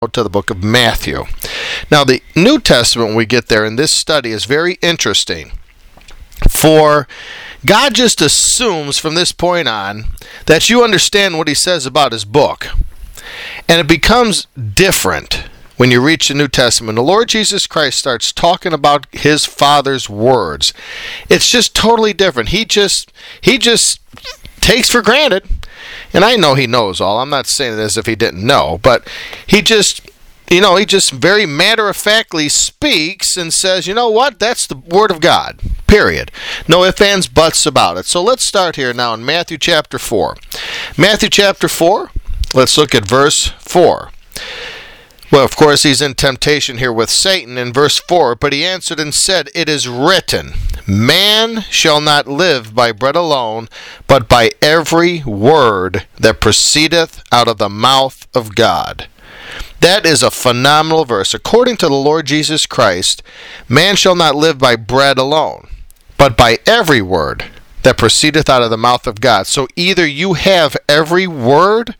to the book of Matthew. Now, the New Testament, when we get there in this study, is very interesting. For God just assumes from this point on that you understand what he says about his book. And it becomes different when you reach the New Testament. The Lord Jesus Christ starts talking about his Father's words. It's just totally different. He just takes for granted. And I know he knows all. I'm not saying it as if he didn't know, but he just very matter-of-factly speaks and says, you know what? That's the Word of God, period. No ifs, ands, buts about it. So let's start here now in Matthew chapter 4. Matthew chapter 4, let's look at verse 4. Well, of course, he's in temptation here with Satan in verse 4. But he answered and said, "It is written, man shall not live by bread alone, but by every word that proceedeth out of the mouth of God." That is a phenomenal verse. According to the Lord Jesus Christ, man shall not live by bread alone, but by every word that proceedeth out of the mouth of God. So either you have every word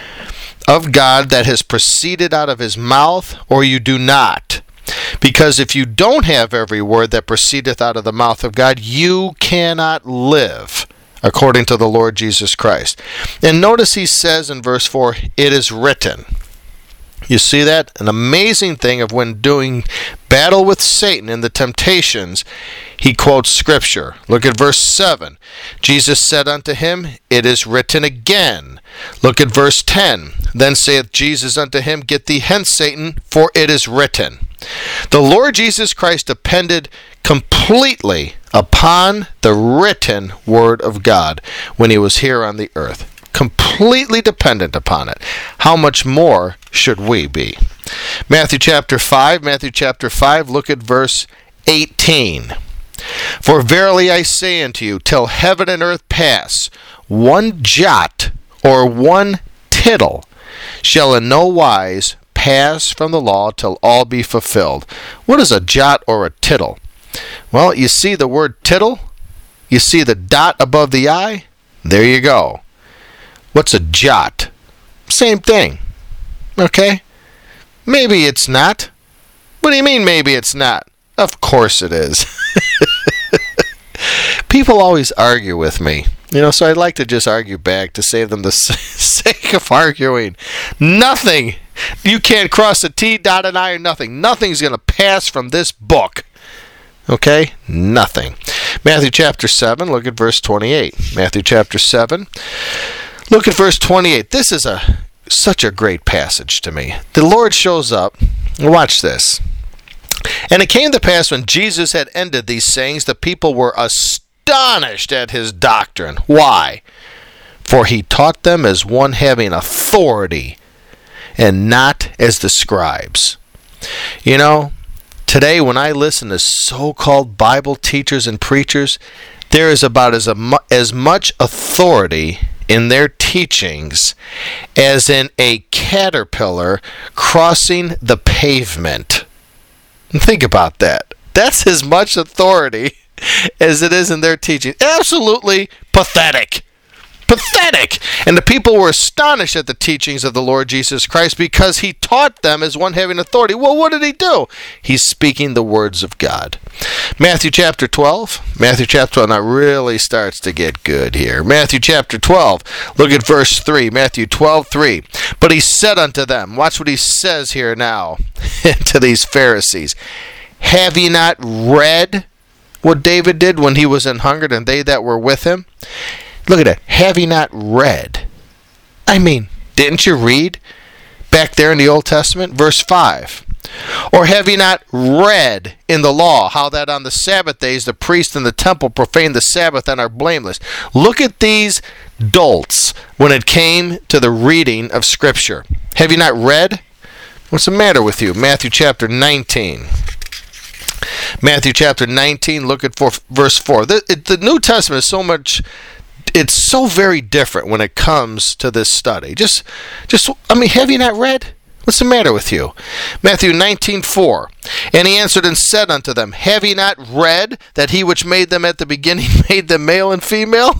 of God that has proceeded out of his mouth, or you do not. Because if you don't have every word that proceedeth out of the mouth of God, you cannot live according to the Lord Jesus Christ. And notice he says in verse 4, it is written. You see that? An amazing thing of when doing battle with Satan in the temptations, he quotes Scripture. Look at verse 7. Jesus said unto him, it is written again. Look at verse 10. Then saith Jesus unto him, get thee hence, Satan, for it is written. The Lord Jesus Christ depended completely upon the written Word of God when he was here on the earth. Completely dependent upon it. How much more should we be? Matthew chapter 5, look at verse 18. For verily I say unto you, till heaven and earth pass, one jot or one tittle shall in no wise pass from the law till all be fulfilled. What is a jot or a tittle? Well, you see the word tittle? You see the dot above the I? There you go. What's a jot? Same thing. Okay? Maybe it's not. What do you mean maybe it's not? Of course it is. People always argue with me. So I'd like to just argue back to save them the sake of arguing. Nothing. You can't cross a T, dot an I, or nothing. Nothing's going to pass from this book. Okay? Nothing. Matthew chapter 7, look at verse 28. Matthew chapter 7. Look at verse 28. This is such a great passage to me. The Lord shows up. Watch this. And it came to pass when Jesus had ended these sayings, the people were astonished at his doctrine. Why? For he taught them as one having authority, and not as the scribes. Today when I listen to so-called Bible teachers and preachers, there is about as much authority in their teachings as in a caterpillar crossing the pavement. Think about that. That's as much authority as it is in their teaching. Absolutely pathetic. Pathetic. And the people were astonished at the teachings of the Lord Jesus Christ because he taught them as one having authority. Well, what did he do? He's speaking the words of God. Matthew chapter 12. Now really starts to get good here. Matthew chapter 12. Look at verse 3. Matthew 12:3. But he said unto them, watch what he says here now to these Pharisees. Have ye not read what David did when he was an hungered and they that were with him? Look at that. Have ye not read? I mean, didn't you read back there in the Old Testament? Verse 5. Or have ye not read in the law how that on the Sabbath days the priests in the temple profane the Sabbath and are blameless? Look at these dolts when it came to the reading of Scripture. Have you not read? What's the matter with you? Matthew chapter 19. Matthew chapter 19, look at verse 4. The New Testament is so much... It's so very different when it comes to this study. Have you not read? What's the matter with you? Matthew 19:4. And he answered and said unto them, have ye not read that he which made them at the beginning made them male and female?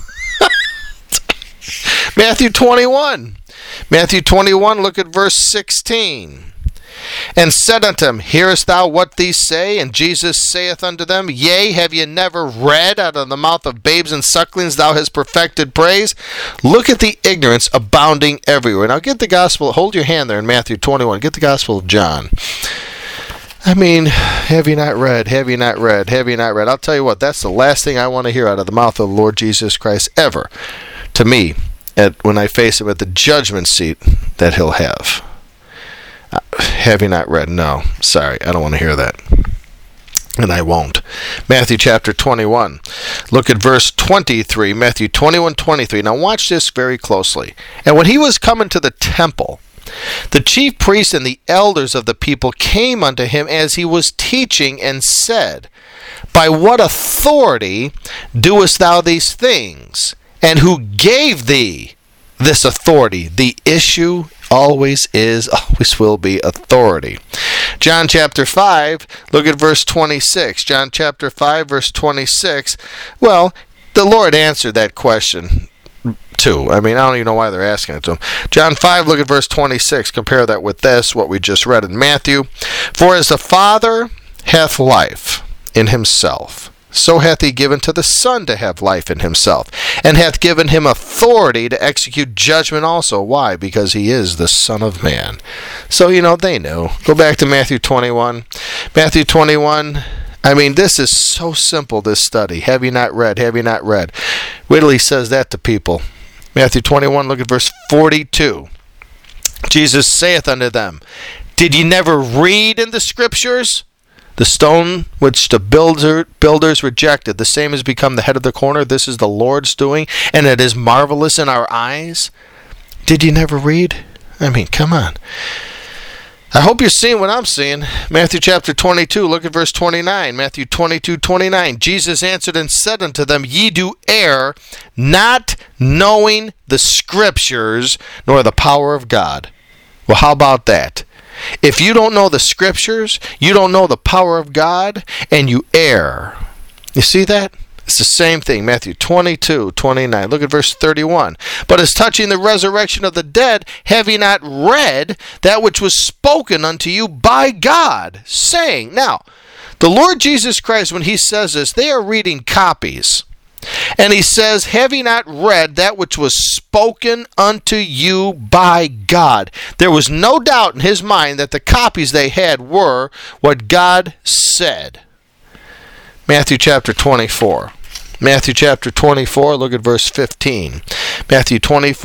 Matthew 21. Look at verse 16. and said unto him, Hearest thou what these say? And Jesus saith unto them, Yea, have ye never read, out of the mouth of babes and sucklings thou hast perfected praise? Look at the ignorance abounding everywhere. Now get the gospel, hold your hand there in Matthew 21, get the gospel of John. I mean, have you not read, have you not read, have you not read? I'll tell you what, that's the last thing I want to hear out of the mouth of the Lord Jesus Christ ever, to me, when I face him at the judgment seat that he'll have. Have you not read? No. Sorry, I don't want to hear that. And I won't. Matthew chapter 21. Look at verse 23. Matthew 21:23. Now watch this very closely. And when he was coming to the temple, the chief priests and the elders of the people came unto him as he was teaching, and said, By what authority doest thou these things? And who gave thee this authority? The issue always is, always will be authority. John chapter 5, look at verse 26. John chapter 5, verse 26. Well, the Lord answered that question too. I mean, I don't even know why they're asking it to him. John 5, look at verse 26. Compare that with this, what we just read in Matthew. For as the Father hath life in himself, so hath he given to the Son to have life in himself, and hath given him authority to execute judgment also. Why? Because he is the Son of Man. So, they know. Go back to Matthew 21. Matthew 21, I mean, this is so simple, this study. Have you not read? Have you not read? Wait till he says that to people. Matthew 21, look at verse 42. Jesus saith unto them, Did ye never read in the Scriptures? The stone which the builders rejected, the same has become the head of the corner. This is the Lord's doing, and it is marvelous in our eyes. Did you never read? I mean, come on. I hope you're seeing what I'm seeing. Matthew chapter 22, look at verse 29. Matthew 22:29. Jesus answered and said unto them, Ye do err, not knowing the Scriptures, nor the power of God. Well, how about that? If you don't know the Scriptures, you don't know the power of God, and you err. You see that? It's the same thing. Matthew 22:29. Look at verse 31. But as touching the resurrection of the dead, have ye not read that which was spoken unto you by God, saying? Now, the Lord Jesus Christ, when he says this, they are reading copies. And he says, Have ye not read that which was spoken unto you by God? There was no doubt in his mind that the copies they had were what God said. Matthew chapter 24. Matthew chapter 24, look at verse 15. Matthew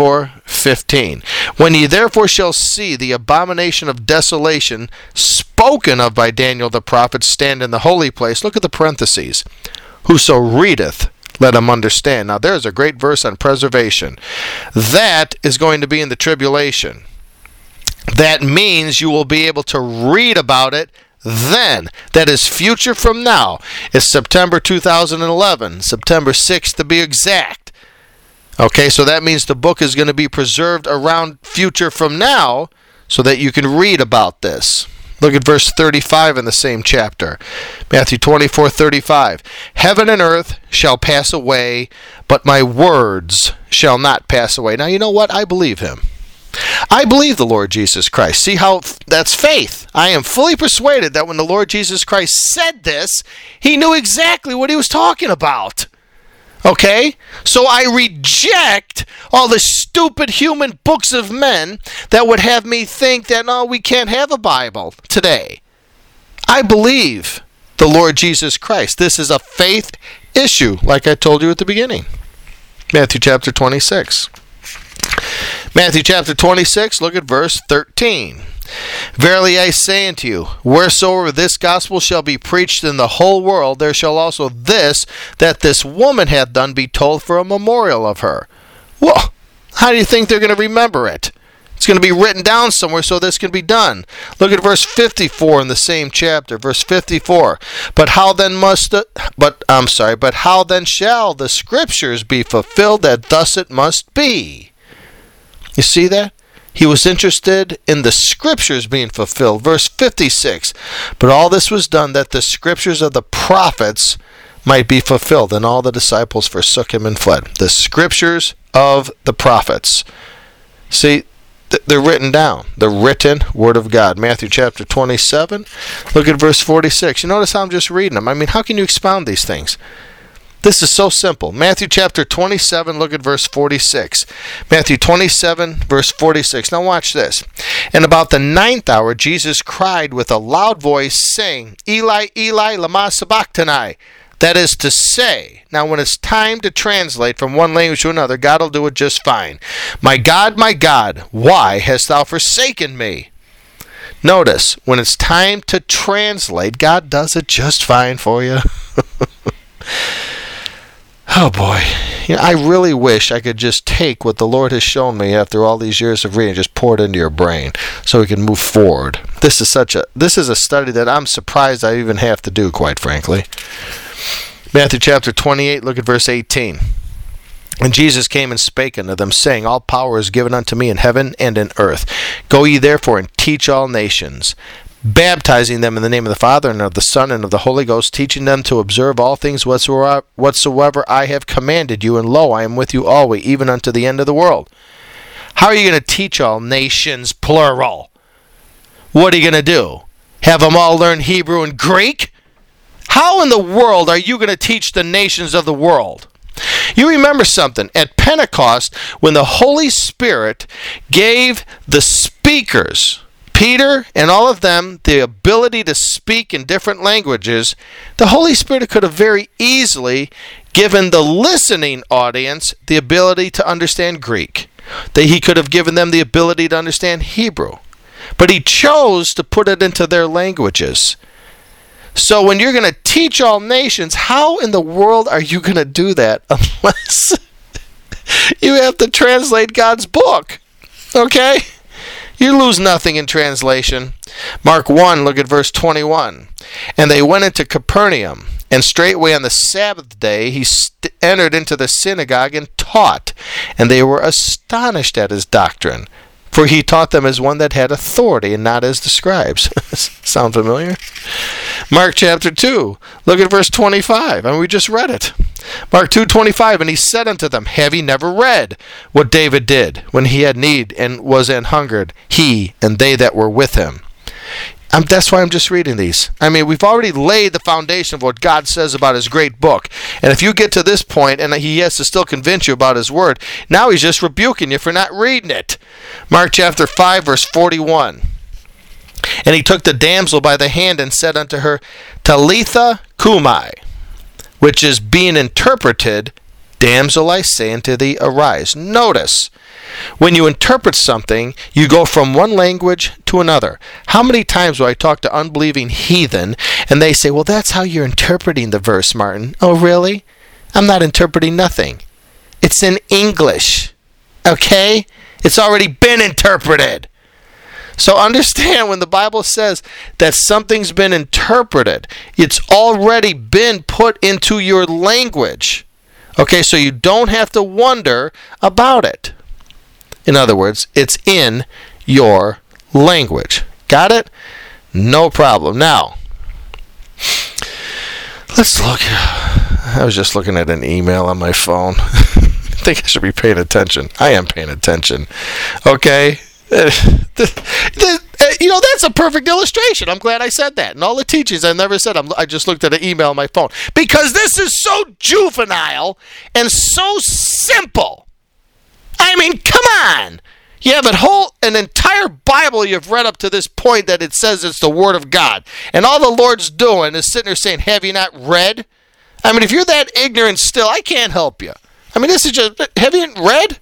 24:15. When ye therefore shall see the abomination of desolation spoken of by Daniel the prophet stand in the holy place, look at the parentheses. Whoso readeth, let him understand. Now there's a great verse on preservation. That is going to be in the tribulation. That means you will be able to read about it then. That is future from now. It's September 2011, September 6th to be exact. Okay, so that means the book is going to be preserved around future from now so that you can read about this. Look at verse 35 in the same chapter. Matthew 24:35. Heaven and earth shall pass away, but my words shall not pass away. Now, you know what? I believe him. I believe the Lord Jesus Christ. See how that's faith. I am fully persuaded that when the Lord Jesus Christ said this, he knew exactly what he was talking about. Okay? So I reject all the stupid human books of men that would have me think that, no, we can't have a Bible today. I believe the Lord Jesus Christ. This is a faith issue, like I told you at the beginning. Matthew chapter 26. Matthew chapter 26, look at verse 13. Verily I say unto you, wheresoever this gospel shall be preached in the whole world, there shall also this that this woman hath done be told for a memorial of her. Well, how do you think they're going to remember it? It's going to be written down somewhere so this can be done. Look at verse 54 in the same chapter. Verse 54. But how then shall the Scriptures be fulfilled that thus it must be? You see that? He was interested in the Scriptures being fulfilled. Verse 56. But all this was done that the Scriptures of the prophets might be fulfilled. And all the disciples forsook him and fled. The Scriptures of the prophets. See, They're written down. The written Word of God. Matthew chapter 27. Look at verse 46. You notice how I'm just reading them. I mean, how can you expound these things? This is so simple. Matthew chapter 27, look at verse 46. Matthew 27, verse 46. Now watch this. And about the 9th hour, Jesus cried with a loud voice, saying, Eli, Eli, lama sabachthani. That is to say, now when it's time to translate from one language to another, God will do it just fine. My God, why hast thou forsaken me? Notice, when it's time to translate, God does it just fine for you. Oh boy, I really wish I could just take what the Lord has shown me after all these years of reading and just pour it into your brain so we can move forward. This is a study that I'm surprised I even have to do, quite frankly. Matthew chapter 28, look at verse 18. And Jesus came and spake unto them, saying, All power is given unto me in heaven and in earth. Go ye therefore and teach all nations, baptizing them in the name of the Father and of the Son and of the Holy Ghost, teaching them to observe all things whatsoever I have commanded you. And lo, I am with you always, even unto the end of the world. How are you going to teach all nations, plural? What are you going to do? Have them all learn Hebrew and Greek? How in the world are you going to teach the nations of the world? You remember something. At Pentecost, when the Holy Spirit gave the speakers, Peter and all of them, the ability to speak in different languages, the Holy Spirit could have very easily given the listening audience the ability to understand Greek. That he could have given them the ability to understand Hebrew. But he chose to put it into their languages. So when you're going to teach all nations, how in the world are you going to do that unless you have to translate God's book? Okay? You lose nothing in translation. Mark 1, look at verse 21. And they went into Capernaum, and straightway on the Sabbath day he entered into the synagogue and taught. And they were astonished at his doctrine, for he taught them as one that had authority, and not as the scribes. Sound familiar? Mark chapter 2, look at verse 25. I mean, we just read it. Mark 2:25, and he said unto them, Have ye never read what David did when he had need and was an hungered, he and they that were with him? That's why I'm just reading these. I mean, we've already laid the foundation of what God says about his great book. And if you get to this point and he has to still convince you about his word, now he's just rebuking you for not reading it. Mark chapter 5, verse 41. And he took the damsel by the hand and said unto her, Talitha cumi, which is being interpreted, Damsel, I say unto thee, arise. Notice, when you interpret something, you go from one language to another. How many times do I talk to unbelieving heathen, and they say, well, that's how you're interpreting the verse, Martin. Oh, really? I'm not interpreting nothing. It's in English. Okay? It's already been interpreted. So understand, when the Bible says that something's been interpreted, it's already been put into your language. Okay, so you don't have to wonder about it. In other words, it's in your language. Got it? No problem. Now, let's look. I was just looking at an email on my phone. I think I should be paying attention. I am paying attention. Okay? That's a perfect illustration. I'm glad I said that. And all the teachings I never said, I just looked at an email on my phone. Because this is so juvenile and so simple. I mean, come on. You have an entire Bible you've read up to this point that it says it's the Word of God. And all the Lord's doing is sitting there saying, have you not read? I mean, if you're that ignorant still, I can't help you. I mean, this is just, have you read?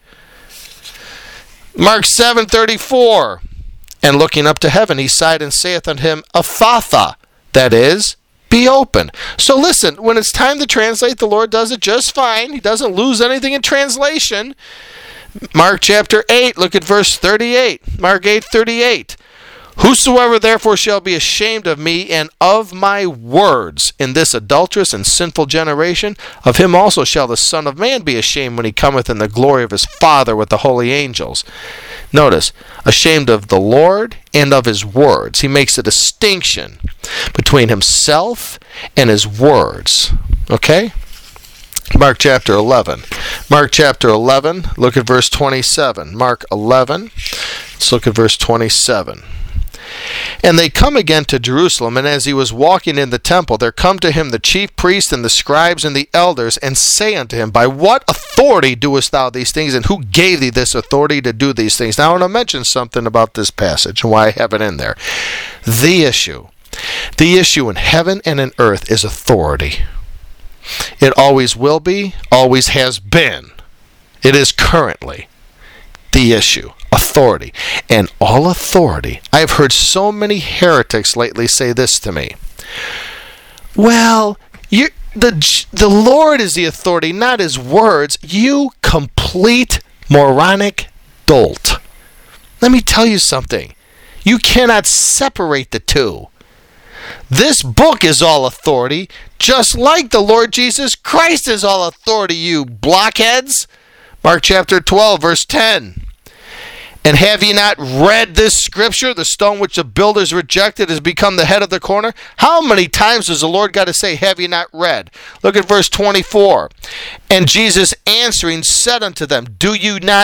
Mark 7:34. And looking up to heaven, he sighed and saith unto him, Ephphatha, that is, be open. So listen, when it's time to translate, the Lord does it just fine. He doesn't lose anything in translation. Mark chapter 8, look at verse 38. Mark 8:38. Whosoever therefore shall be ashamed of me and of my words in this adulterous and sinful generation, of him also shall the Son of Man be ashamed when he cometh in the glory of his Father with the holy angels. Notice, ashamed of the Lord and of his words. He makes a distinction between himself and his words. Okay? Mark chapter 11. Mark chapter 11, look at verse 27. Mark 11, let's look at verse 27. And they come again to Jerusalem, and as he was walking in the temple, there come to him the chief priests and the scribes and the elders, and say unto him, By what authority doest thou these things, and who gave thee this authority to do these things? Now I want to mention something about this passage and why I have it in there. The issue in heaven and in earth is authority. It always will be, always has been. It is currently the issue. Authority. And all authority. I have heard so many heretics lately say this to me. Well, the Lord is the authority, not his words. You complete moronic dolt. Let me tell you something. You cannot separate the two. This book is all authority, just like the Lord Jesus Christ is all authority, you blockheads. Mark chapter 12, verse 10. And have ye not read this scripture? The stone which the builders rejected has become the head of the corner. How many times does the Lord got to say, have ye not read? Look at verse 24. And Jesus answering said unto them, Do ye not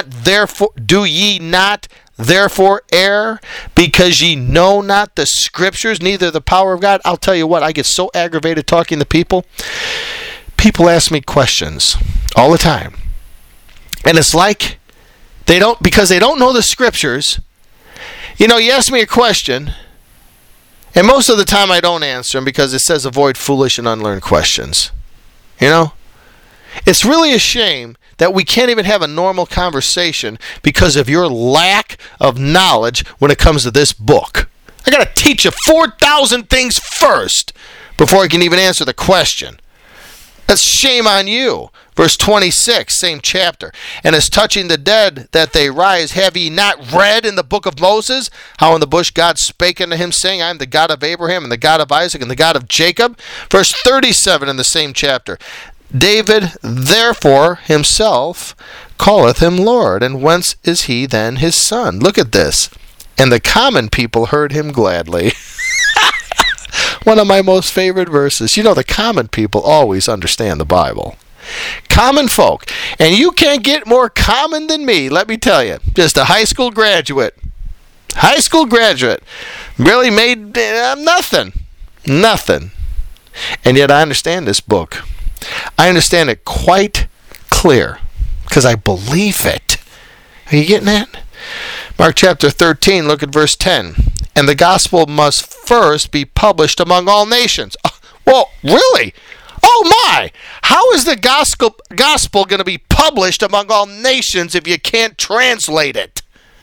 therefore err, because ye know not the scriptures, neither the power of God? I'll tell you what, I get so aggravated talking to people. People ask me questions all the time. And it's like, because they don't know the scriptures. You know, you ask me a question, and most of the time I don't answer them because it says avoid foolish and unlearned questions. You know? It's really a shame that we can't even have a normal conversation because of your lack of knowledge when it comes to this book. I got to teach you 4,000 things first before I can even answer the question. That's shame on you. Verse 26, same chapter. And as touching the dead that they rise, have ye not read in the book of Moses, how in the bush God spake unto him, saying, I am the God of Abraham, and the God of Isaac, and the God of Jacob? Verse 37 in the same chapter. David therefore himself calleth him Lord, and whence is he then his son? Look at this. And the common people heard him gladly. One of my most favorite verses. You know, the common people always understand the Bible. Common folk. And you can't get more common than me, let me tell you. Just a high school graduate. High school graduate. Really made nothing. Nothing. And yet I understand this book. I understand it quite clear because I believe it. Are you getting that? Mark chapter 13, look at verse 10. And the gospel must first be published among all nations. Well, really? Oh my! How is the gospel going to be published among all nations if you can't translate it?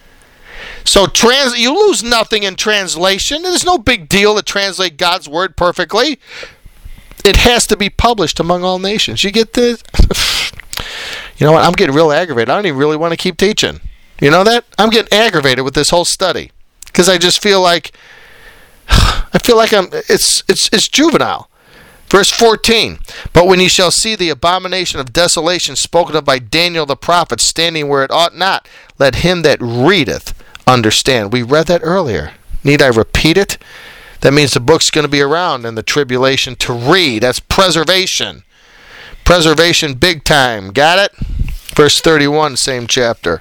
So you lose nothing in translation. There's no big deal to translate God's word perfectly. It has to be published among all nations. You get this? You know what? I'm getting real aggravated. I don't even really want to keep teaching. You know that? I'm getting aggravated with this whole study because I just feel like it's juvenile. Verse 14, But when ye shall see the abomination of desolation spoken of by Daniel the prophet standing where it ought not, let him that readeth understand. We read that earlier. Need I repeat it? That means the book's going to be around in the tribulation to read. That's preservation. Preservation big time. Got it? Verse 31, same chapter.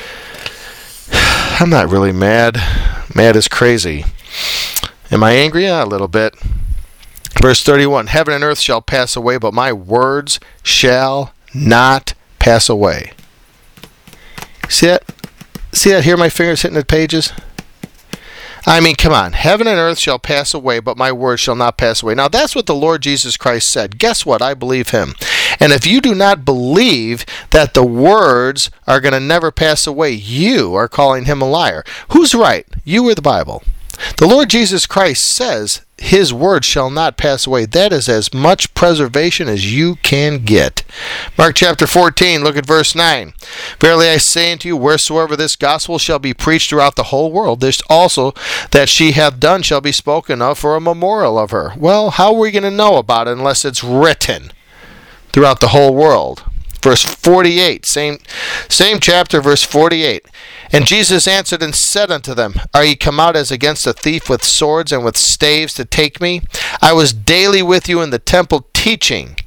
I'm not really mad. Mad is crazy. Am I angry? Yeah, a little bit. Verse 31, Heaven and earth shall pass away, but my words shall not pass away. See that? See that? Hear my fingers hitting the pages? I mean, come on. Heaven and earth shall pass away, but my words shall not pass away. Now, that's what the Lord Jesus Christ said. Guess what? I believe him. And if you do not believe that the words are going to never pass away, you are calling him a liar. Who's right? You or the Bible? The Lord Jesus Christ says his word shall not pass away. That is as much preservation as you can get. Mark chapter 14, look at verse 9. Verily I say unto you, wheresoever this gospel shall be preached throughout the whole world, this also that she hath done shall be spoken of for a memorial of her. Well, how are we going to know about it unless it's written throughout the whole world? Verse 48, same chapter, verse 48. And Jesus answered and said unto them, Are ye come out as against a thief with swords and with staves to take me? I was daily with you in the temple teaching,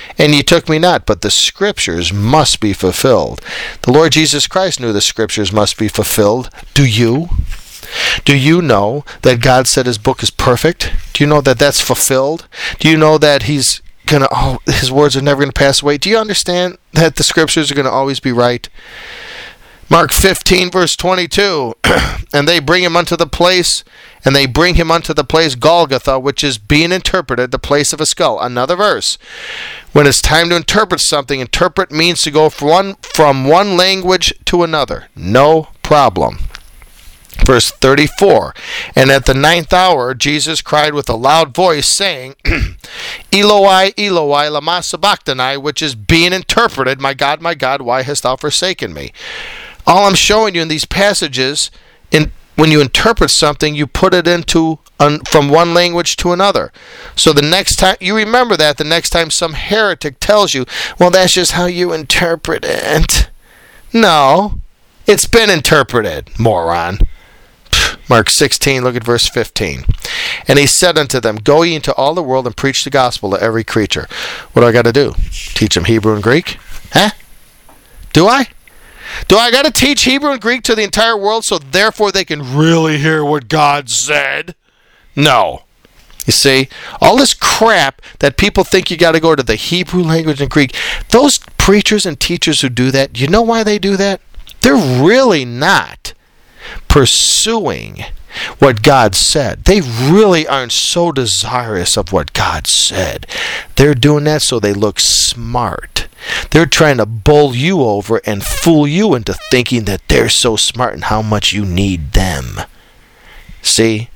and ye took me not, but the Scriptures must be fulfilled. The Lord Jesus Christ knew the Scriptures must be fulfilled. Do you? Do you know that God said his book is perfect? Do you know that that's fulfilled? Do you know that his words are never going to pass away? Do you understand that the Scriptures are going to always be right? Mark 15, verse 22, and they bring him unto the place Golgotha, which is being interpreted the place of a skull. Another verse. When it's time to interpret something, interpret means to go from one language to another. No problem. Verse 34, and at the 9th hour Jesus cried with a loud voice, saying, Eloi, Eloi, lama sabachthani, which is being interpreted, my God, why hast thou forsaken me? All I'm showing you in these passages, when you interpret something, you put it into from one language to another. So the next time, you remember that the next time some heretic tells you, well, that's just how you interpret it. No, it's been interpreted, moron. Mark 16, look at verse 15. And he said unto them, Go ye into all the world and preach the gospel to every creature. What do I got to do? Teach them Hebrew and Greek? Huh? Do I? Do I got to teach Hebrew and Greek to the entire world so therefore they can really hear what God said? No. You see, all this crap that people think you got to go to the Hebrew language and Greek, those preachers and teachers who do that, you know why they do that? They're really not pursuing what God said. They really aren't so desirous of what God said. They're doing that so they look smart. They're trying to bowl you over and fool you into thinking that they're so smart and how much you need them. See?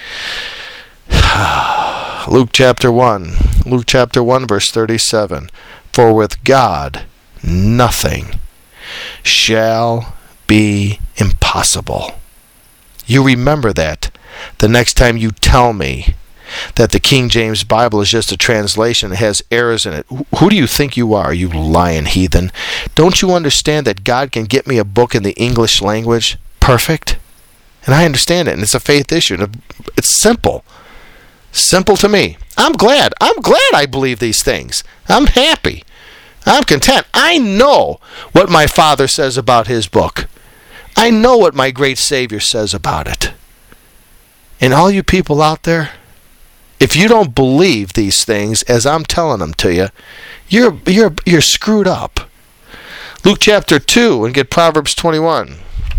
Luke chapter 1, verse 37. For with God nothing shall be impossible. You remember that the next time you tell me that the King James Bible is just a translation that has errors in it. Who do you think you are, you lying heathen? Don't you understand that God can get me a book in the English language perfect? And I understand it, and it's a faith issue. It's simple. Simple to me. I'm glad I believe these things. I'm happy. I'm content. I know what my Father says about his book. I know what my great Savior says about it. And all you people out there, if you don't believe these things as I'm telling them to you, you're screwed up. Luke chapter 2 and get Proverbs 21.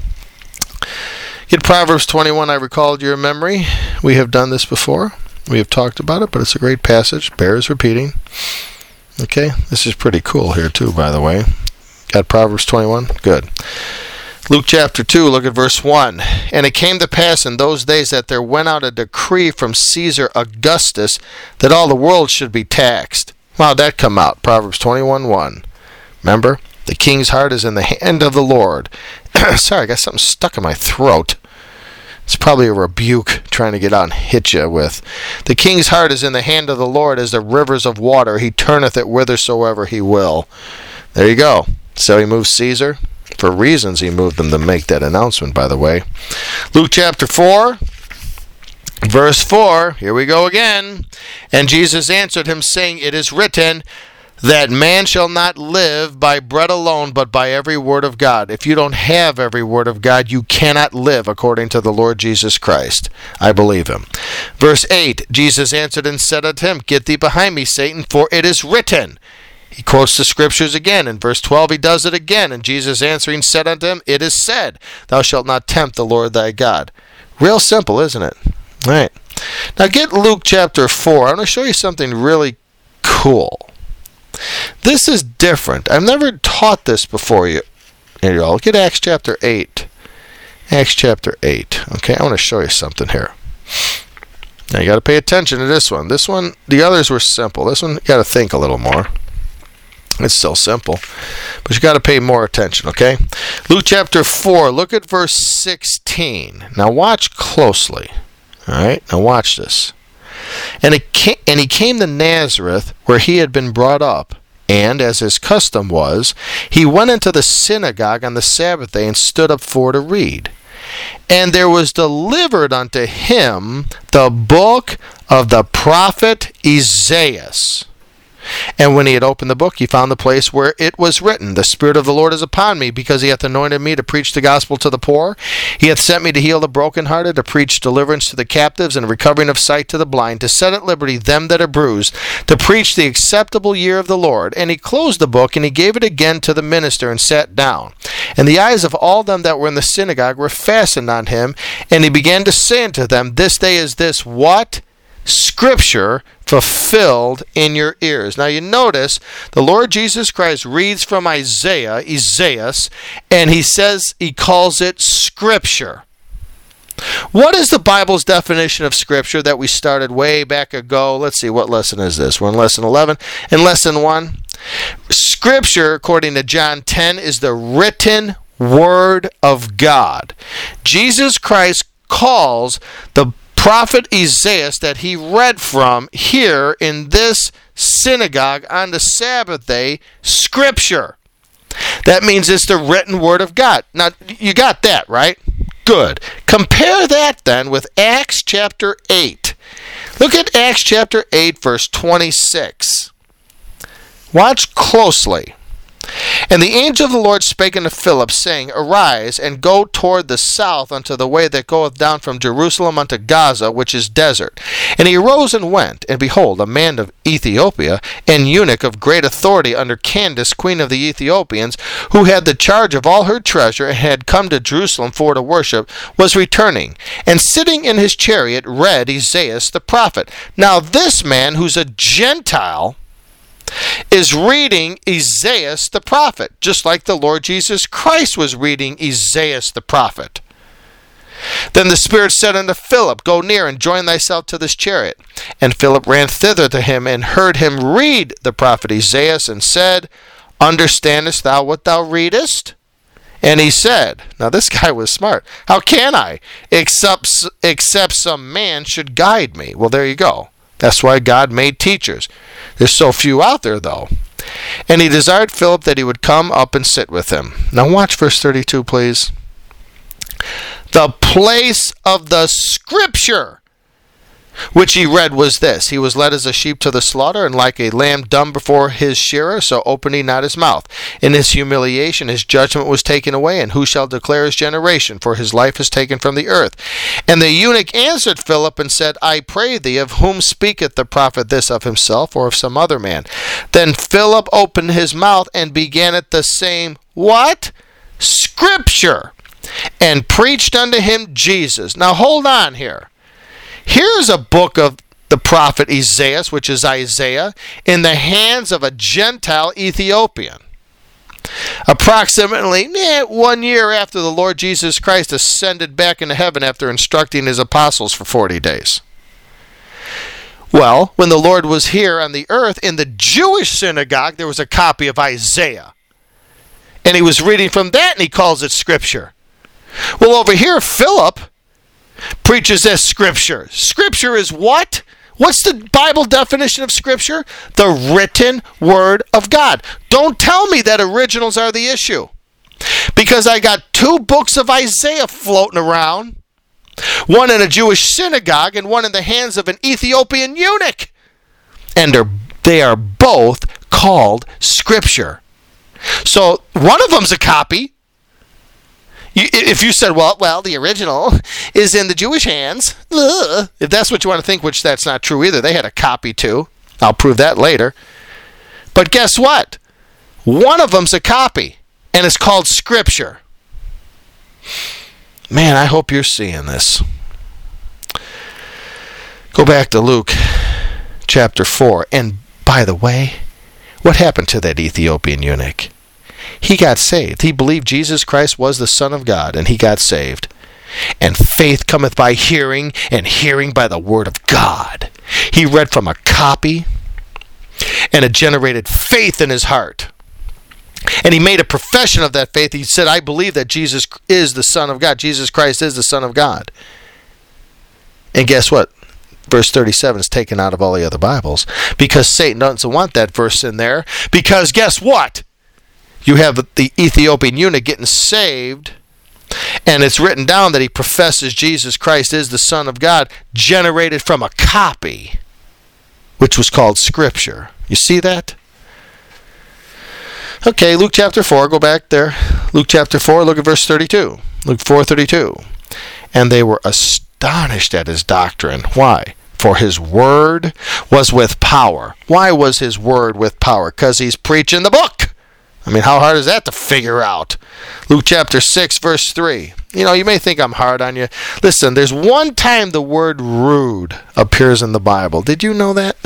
Get Proverbs 21, I recalled your memory. We have done this before. We have talked about it, but it's a great passage. Bears repeating. Okay, this is pretty cool here too, by the way. Got Proverbs 21? Good. Luke chapter 2, look at verse 1. And it came to pass in those days that there went out a decree from Caesar Augustus that all the world should be taxed. How'd that come out? Proverbs 21:1. Remember? The king's heart is in the hand of the Lord. Sorry, I got something stuck in my throat. It's probably a rebuke trying to get out and hit you with. The king's heart is in the hand of the Lord as the rivers of water. He turneth it whithersoever he will. There you go. So he moves Caesar. For reasons he moved them to make that announcement, by the way. Luke chapter 4, verse 4. Here we go again. And Jesus answered him, saying, It is written, that man shall not live by bread alone, but by every word of God. If you don't have every word of God, you cannot live according to the Lord Jesus Christ. I believe him. Verse 8, Jesus answered and said unto him, Get thee behind me, Satan, for it is written. He quotes the scriptures again. In verse 12, he does it again. And Jesus answering said unto him, It is said, Thou shalt not tempt the Lord thy God. Real simple, isn't it? All right. Now get Luke chapter 4. I'm going to show you something really cool. This is different. I've never taught this before you. Here you go. Look at Acts chapter 8. Acts chapter 8. Okay, I want to show you something here. Now you got to pay attention to this one. This one, the others were simple. This one, you got to think a little more. It's still simple, but you got to pay more attention, okay? Luke chapter 4, look at verse 16. Now watch closely. All right, now watch this. And he came to Nazareth, where he had been brought up, and, as his custom was, he went into the synagogue on the Sabbath day and stood up for to read. And there was delivered unto him the book of the prophet Isaiah. And when he had opened the book, he found the place where it was written, The Spirit of the Lord is upon me, because he hath anointed me to preach the gospel to the poor. He hath sent me to heal the brokenhearted, to preach deliverance to the captives, and recovering of sight to the blind, to set at liberty them that are bruised, to preach the acceptable year of the Lord. And he closed the book, and he gave it again to the minister, and sat down. And the eyes of all them that were in the synagogue were fastened on him, and he began to say unto them, This day is this what? Scripture fulfilled in your ears. Now you notice the Lord Jesus Christ reads from Isaiah, and he calls it Scripture. What is the Bible's definition of Scripture that we started way back ago? Let's see, what lesson is this? We're in lesson 11. In lesson 1, Scripture, according to John 10, is the written Word of God. Jesus Christ calls the prophet Isaiah that he read from here in this synagogue on the Sabbath day, Scripture. That means it's the written Word of God. Now, you got that, right? Good. Compare that then with Acts chapter 8. Look at Acts chapter 8, verse 26. Watch closely. And the angel of the Lord spake unto Philip, saying, Arise, and go toward the south unto the way that goeth down from Jerusalem unto Gaza, which is desert. And he arose and went, and behold, a man of Ethiopia, an eunuch of great authority under Candace, queen of the Ethiopians, who had the charge of all her treasure, and had come to Jerusalem for to worship, was returning, and sitting in his chariot read Isaiah the prophet. Now this man, who's a Gentile, is reading Isaiah the prophet, just like the Lord Jesus Christ was reading Isaiah the prophet. Then the Spirit said unto Philip, Go near and join thyself to this chariot. And Philip ran thither to him, and heard him read the prophet Isaiah, and said, Understandest thou what thou readest? And he said, now this guy was smart, How can I, except some man should guide me? Well, there you go. That's why God made teachers. There's so few out there, though. And he desired Philip that he would come up and sit with him. Now watch verse 32, please. The place of the Scripture which he read was this: He was led as a sheep to the slaughter, and like a lamb dumb before his shearer, so opened he not his mouth. In his humiliation his judgment was taken away, and who shall declare his generation? For his life is taken from the earth. And the eunuch answered Philip and said, I pray thee, of whom speaketh the prophet this, of himself or of some other man? Then Philip opened his mouth and began at the same, what? Scripture, and preached unto him Jesus. Now hold on here. Here's a book of the prophet Isaiah, which is Isaiah, in the hands of a Gentile Ethiopian. Approximately 1 year after the Lord Jesus Christ ascended back into heaven after instructing his apostles for 40 days. Well, when the Lord was here on the earth, in the Jewish synagogue, there was a copy of Isaiah. And he was reading from that, and he calls it Scripture. Well, over here, Philip preaches as Scripture. Scripture is what? What's the Bible definition of Scripture? The written Word of God. Don't tell me that originals are the issue. Because I got 2 books of Isaiah floating around. One in a Jewish synagogue and one in the hands of an Ethiopian eunuch. And they are both called Scripture. So one of them's a copy. If you said, well, the original is in the Jewish hands, if that's what you want to think, which that's not true either. They had a copy too. I'll prove that later. But guess what? One of them's a copy, and it's called Scripture. Man, I hope you're seeing this. Go back to Luke chapter 4. And by the way, what happened to that Ethiopian eunuch? He got saved. He believed Jesus Christ was the Son of God, and he got saved. And faith cometh by hearing, and hearing by the word of God. He read from a copy, and it generated faith in his heart. And he made a profession of that faith. He said, I believe that Jesus is the Son of God. Jesus Christ is the Son of God. And guess what? Verse 37 is taken out of all the other Bibles, because Satan doesn't want that verse in there. Because guess what? You have the Ethiopian eunuch getting saved, and it's written down that he professes Jesus Christ is the Son of God, generated from a copy, which was called Scripture. You see that? Okay, Luke chapter 4, go back there. Luke chapter 4, look at verse 32. Luke 4:32. And they were astonished at his doctrine. Why? For his word was with power. Why was his word with power? Because he's preaching the book. I mean, how hard is that to figure out? Luke chapter 6, verse 3. You may think I'm hard on you. Listen, there's one time the word rude appears in the Bible. Did you know that?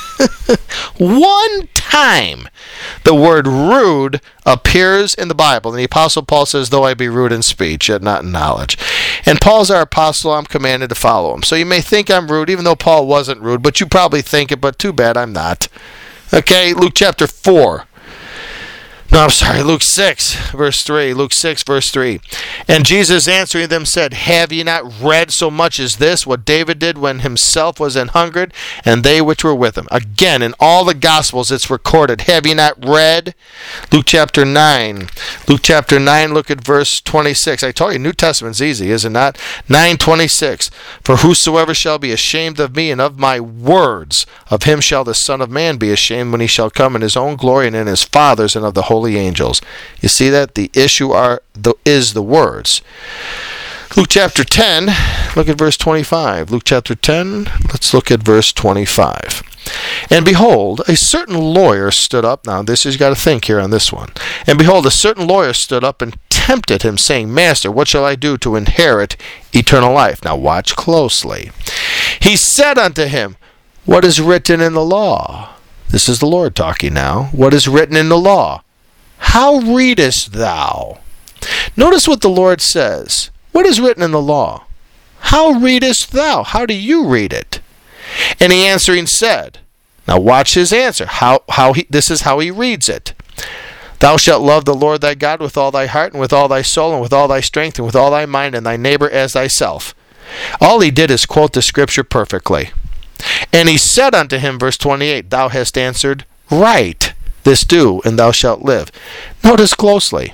One time the word rude appears in the Bible. And the Apostle Paul says, though I be rude in speech, yet not in knowledge. And Paul's our apostle. I'm commanded to follow him. So you may think I'm rude, even though Paul wasn't rude. But you probably think it, but too bad I'm not. Okay, Luke chapter 4. No, I'm sorry, Luke 6, verse 3. Luke 6, verse 3. And Jesus answering them said, have ye not read so much as this, what David did when himself was an hungered, and they which were with him? Again, in all the Gospels it's recorded. Have ye not read? Luke chapter 9. Luke chapter 9, look at verse 26. I told you, New Testament's easy, is it not? 9:26. For whosoever shall be ashamed of me and of my words, of him shall the Son of Man be ashamed when he shall come in his own glory and in his Father's and of the holy angels. You see that? The issue is the words. Luke chapter 10, look at verse 25. Luke chapter 10, let's look at verse 25. And behold, a certain lawyer stood up. Now, this is, you got to think here on this one. And behold, a certain lawyer stood up and tempted him, saying, Master, what shall I do to inherit eternal life? Now, watch closely. He said unto him, what is written in the law? This is the Lord talking now. What is written in the law? How readest thou? Notice what the Lord says. What is written in the law? How readest thou? How do you read it? And he answering said, now watch his answer. This is how he reads it. Thou shalt love the Lord thy God with all thy heart and with all thy soul and with all thy strength and with all thy mind, and thy neighbor as thyself. All he did is quote the scripture perfectly. And he said unto him, verse 28, thou hast answered right. This do, and thou shalt live. Notice closely.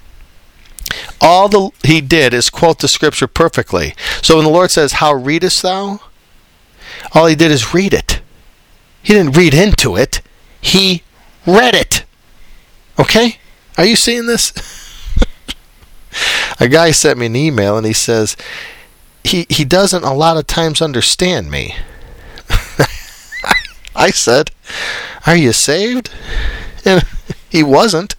All he did is quote the scripture perfectly. So when the Lord says, how readest thou? All he did is read it. He didn't read into it. He read it. Okay? Are you seeing this? A guy sent me an email and he says, he doesn't a lot of times understand me. I said, are you saved? And he wasn't.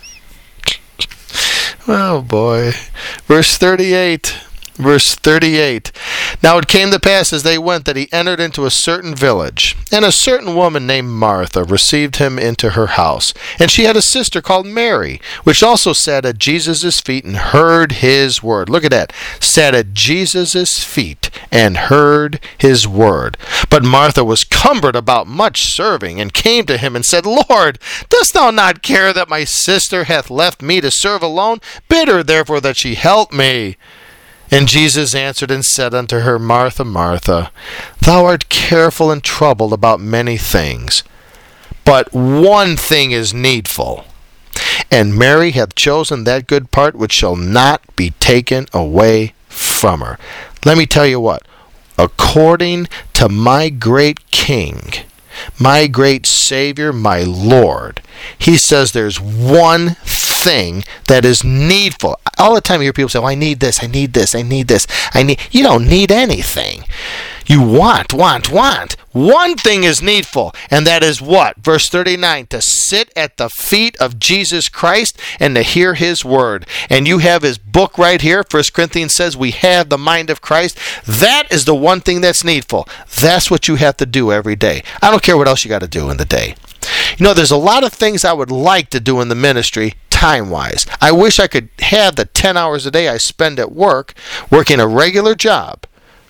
Oh boy. Verse 38. Verse 38. Now it came to pass as they went that he entered into a certain village, and a certain woman named Martha received him into her house. And she had a sister called Mary, which also sat at Jesus' feet and heard his word. Look at that. Sat at Jesus' feet and heard his word. But Martha was cumbered about much serving, and came to him and said, Lord, dost thou not care that my sister hath left me to serve alone? Bid her therefore that she help me. And Jesus answered and said unto her, Martha, Martha, thou art careful and troubled about many things, but one thing is needful. And Mary hath chosen that good part which shall not be taken away from her. Let me tell you what, according to my great King, my great Savior, my Lord, he says there's one thing that is needful. All the time you hear people say, I need this, I need this, I need this, You don't need anything. You want. One thing is needful, and that is what? Verse 39, to sit at the feet of Jesus Christ and to hear his word. And you have his book right here. 1 Corinthians says we have the mind of Christ. That is the one thing that's needful. That's what you have to do every day. I don't care what else you got to do in the day. There's a lot of things I would like to do in the ministry time-wise. I wish I could have the 10 hours a day I spend at work, working a regular job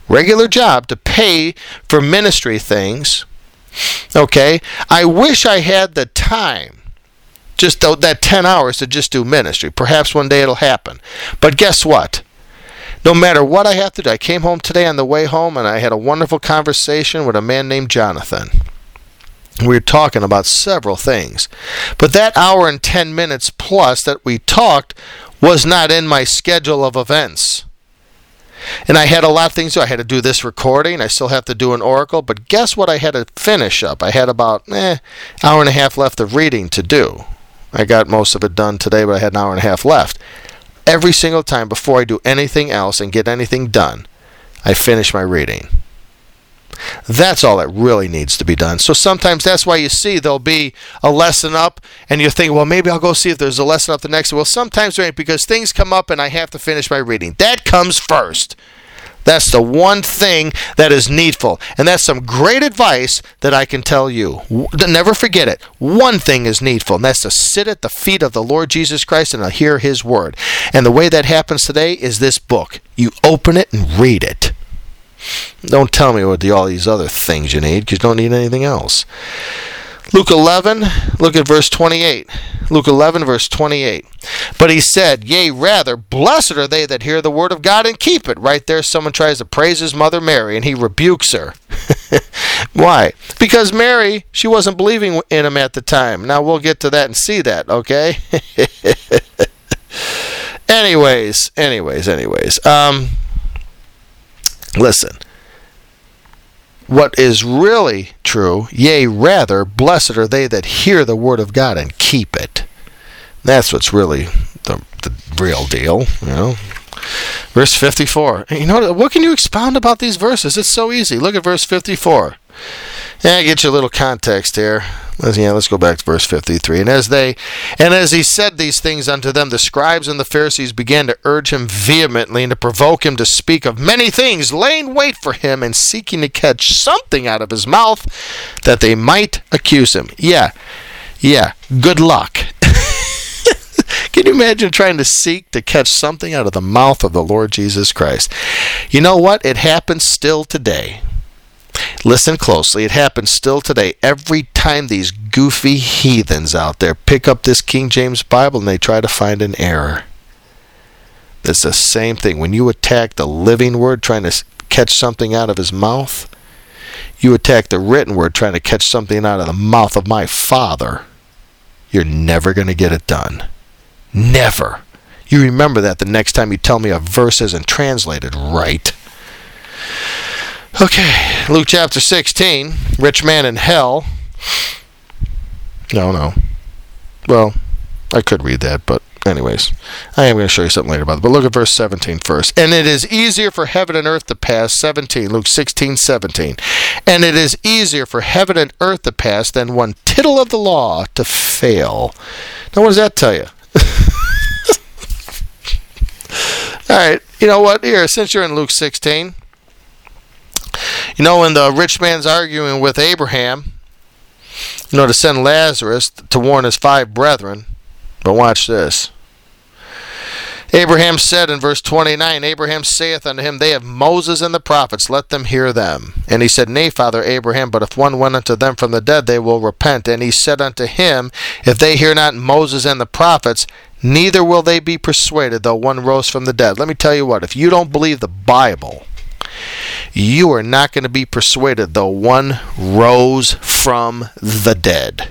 to pay for ministry things. Okay? I wish I had the time, just that 10 hours to just do ministry. Perhaps one day it'll happen. But guess what? No matter what I have to do, I came home today on the way home and I had a wonderful conversation with a man named Jonathan. We were talking about several things. But that hour and 10 minutes plus that we talked was not in my schedule of events. And I had a lot of things to do. I had to do this recording. I still have to do an oracle. But guess what I had to finish up? I had about hour and a half left of reading to do. I got most of it done today, but I had an hour and a half left. Every single time before I do anything else and get anything done, I finish my reading. That's all that really needs to be done. So sometimes that's why you see there'll be a lesson up and you think, well, maybe I'll go see if there's a lesson up the next. Well, sometimes there ain't, because things come up and I have to finish my reading. That comes first. That's the one thing that is needful. And that's some great advice that I can tell you. Never forget it. One thing is needful, and that's to sit at the feet of the Lord Jesus Christ and to hear His word. And the way that happens today is this book. You open it and read it. Don't tell me what all these other things you need, because you don't need anything else. Luke 11, look at verse 28. Luke 11, verse 28. But he said, yea, rather, blessed are they that hear the word of God and keep it. Right there, someone tries to praise his mother Mary, and he rebukes her. Why? Because Mary, she wasn't believing in him at the time. Now, we'll get to that and see that, okay? Anyways. Listen. What is really true, yea, rather, blessed are they that hear the word of God and keep it. That's what's really the real deal, you know. Verse 54. You know, what can you expound about these verses? It's so easy. Look at verse 54. Get you a little context here. Let's go back to verse 53. And as he said these things unto them, the scribes and the Pharisees began to urge him vehemently and to provoke him to speak of many things, laying wait for him and seeking to catch something out of his mouth that they might accuse him. Yeah, good luck. Can you imagine trying to seek to catch something out of the mouth of the Lord Jesus Christ? You know what? It happens still today. Listen closely. It happens still today. Every time these goofy heathens out there pick up this King James Bible and they try to find an error. It's the same thing. When you attack the living word trying to catch something out of his mouth, you attack the written word trying to catch something out of the mouth of my Father, you're never going to get it done. Never. You remember that the next time you tell me a verse isn't translated right. Okay, Luke chapter 16, rich man in hell. No. Well, I could read that, but anyways, I am going to show you something later about it. But look at verse 17 first. And it is easier for heaven and earth to pass, 17, Luke 16, 17. And it is easier for heaven and earth to pass than one tittle of the law to fail. Now, what does that tell you? All right, you know what? Here, since you're in Luke 16, you know, when the rich man's arguing with Abraham, to send Lazarus to warn his 5 brethren. But watch this. Abraham said in verse 29, Abraham saith unto him, they have Moses and the prophets, let them hear them. And he said, Nay, Father Abraham, but if one went unto them from the dead, they will repent. And he said unto him, If they hear not Moses and the prophets, neither will they be persuaded, though one rose from the dead. Let me tell you what, if you don't believe the Bible, you are not going to be persuaded, though one rose from the dead.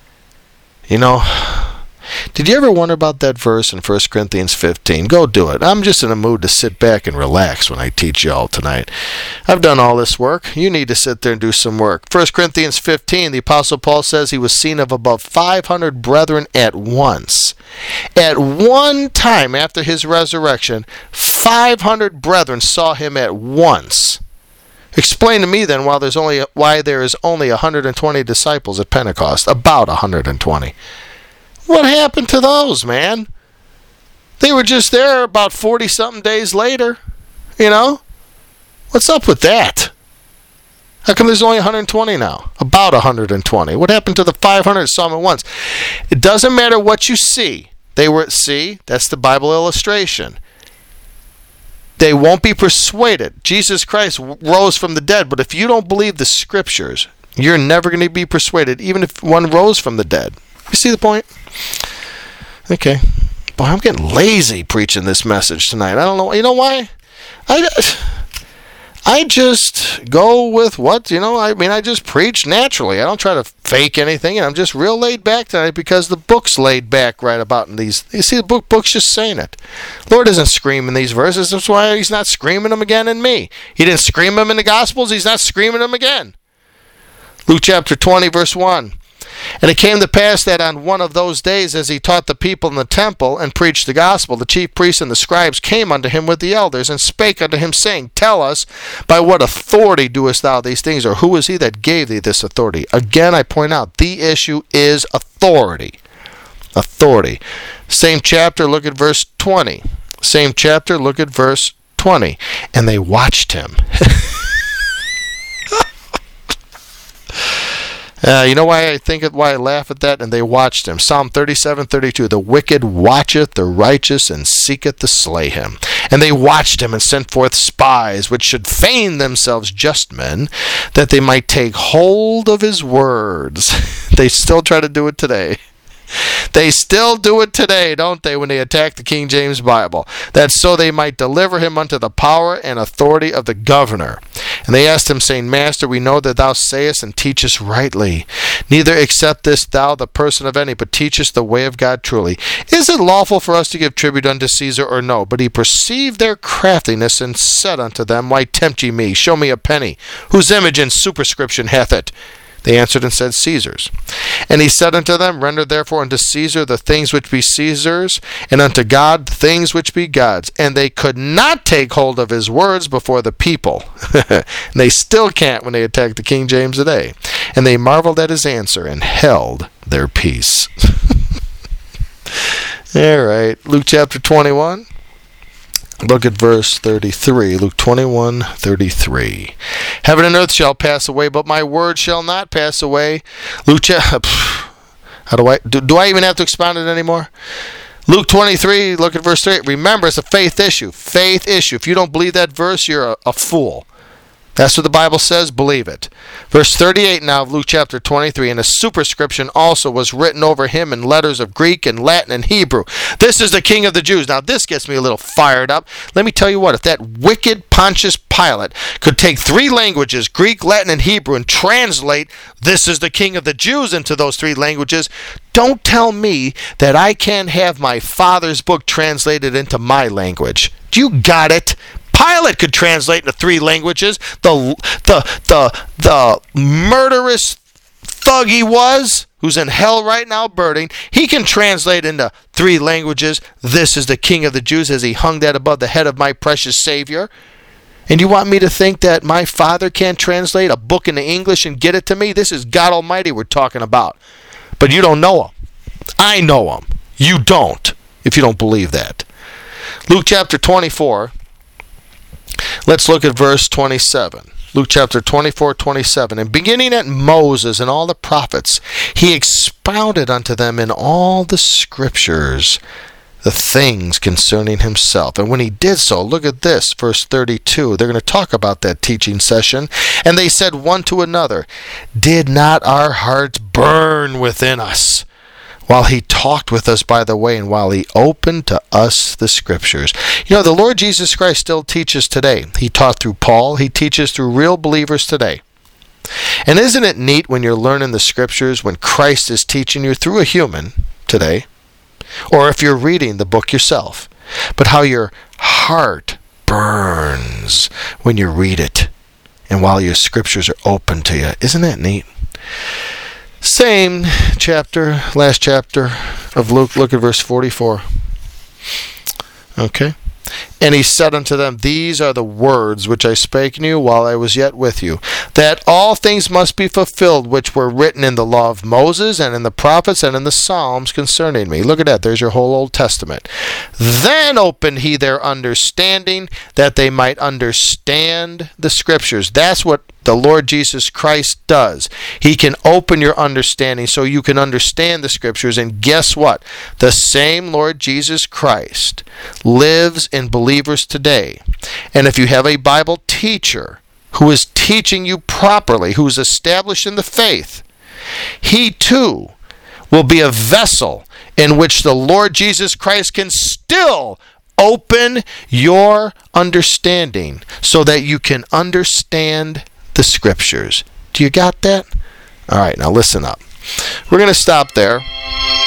Did you ever wonder about that verse in 1 Corinthians 15? Go do it. I'm just in a mood to sit back and relax when I teach you all tonight. I've done all this work. You need to sit there and do some work. 1 Corinthians 15, the Apostle Paul says he was seen of above 500 brethren at once. At one time after his resurrection, 500 brethren saw him at once. Explain to me then why there is only 120 disciples at Pentecost. About 120. What happened to those, man? They were just there about 40-something days later. What's up with that? How come there's only 120 now? About 120. What happened to the 500 that saw him at once? It doesn't matter what you see. That's the Bible illustration. They won't be persuaded. Jesus Christ rose from the dead, but if you don't believe the Scriptures, you're never going to be persuaded, even if one rose from the dead. You see the point? Okay. Boy, I'm getting lazy preaching this message tonight. I don't know. You know why? I just go with what, I just preach naturally. I don't try to fake anything, and I'm just real laid back tonight because the book's laid back right about in these. You see, the book's just saying it. Lord isn't screaming these verses. That's why he's not screaming them again in me. He didn't scream them in the Gospels. He's not screaming them again. Luke chapter 20, verse 1. And it came to pass that on one of those days, as he taught the people in the temple and preached the gospel, the chief priests and the scribes came unto him with the elders, and spake unto him, saying, Tell us, by what authority doest thou these things, or who is he that gave thee this authority? Again, I point out, the issue is authority. Authority. Same chapter, look at verse 20. Same chapter, look at verse 20. And they watched him. You know why I laugh at that? And they watched him. Psalm 37:32. The wicked watcheth the righteous and seeketh to slay him. And they watched him and sent forth spies, which should feign themselves just men, that they might take hold of his words. They still try to do it today. They still do it today, don't they, when they attack the King James Bible? That's so they might deliver him unto the power and authority of the governor. And they asked him, saying, Master, we know that thou sayest and teachest rightly. Neither acceptest thou the person of any, but teachest the way of God truly. Is it lawful for us to give tribute unto Caesar or no? But he perceived their craftiness, and said unto them, Why tempt ye me? Show me a penny. Whose image and superscription hath it? They answered and said, Caesar's. And he said unto them, Render therefore unto Caesar the things which be Caesar's, and unto God the things which be God's. And they could not take hold of his words before the people. And they still can't when they attack the King James today. And they marveled at his answer, and held their peace. All right, Luke chapter 21. Look at verse 33. Luke 21:33. Heaven and earth shall pass away, but my word shall not pass away. Luke how do I even have to expound it anymore? Luke 23, look at verse 3. Remember, it's a faith issue. Faith issue. If you don't believe that verse, you're a fool. That's what the Bible says. Believe it. Verse 38 now of Luke chapter 23. And a superscription also was written over him in letters of Greek and Latin and Hebrew. This is the King of the Jews. Now this gets me a little fired up. Let me tell you what. If that wicked Pontius Pilate could take 3 languages, Greek, Latin, and Hebrew, and translate this is the King of the Jews into those 3 languages, don't tell me that I can't have my Father's book translated into my language. Do you got it? Pilate could translate into 3 languages. The murderous thug he was, who's in hell right now burning, he can translate into 3 languages. This is the King of the Jews, as he hung that above the head of my precious Savior. And you want me to think that my Father can't translate a book into English and get it to me? This is God Almighty we're talking about. But you don't know him. I know him. You don't, if you don't believe that. Luke chapter 24. Let's look at verse 27. Luke chapter 24:27. And beginning at Moses and all the prophets, he expounded unto them in all the scriptures the things concerning himself. And when he did so, look at this, verse 32. They're going to talk about that teaching session. And they said one to another, Did not our hearts burn within us while he talked with us by the way, and while he opened to us the scriptures? You know, the Lord Jesus Christ still teaches today. He taught through Paul. He teaches through real believers today. And isn't it neat when you're learning the scriptures, when Christ is teaching you through a human today, or if you're reading the book yourself, but how your heart burns when you read it, and while your scriptures are open to you? Isn't that neat? Same chapter, last chapter of Luke. Look at verse 44. Okay. And he said unto them, These are the words which I spake unto you while I was yet with you, that all things must be fulfilled which were written in the law of Moses and in the prophets and in the Psalms concerning me. Look at that. There's your whole Old Testament. Then opened he their understanding, that they might understand the scriptures. That's what the Lord Jesus Christ does. He can open your understanding so you can understand the scriptures. And guess what? The same Lord Jesus Christ lives in believers today. And if you have a Bible teacher who is teaching you properly, who is established in the faith, he too will be a vessel in which the Lord Jesus Christ can still open your understanding so that you can understand the Scriptures. Do you got that? All right, now listen up. We're going to stop there.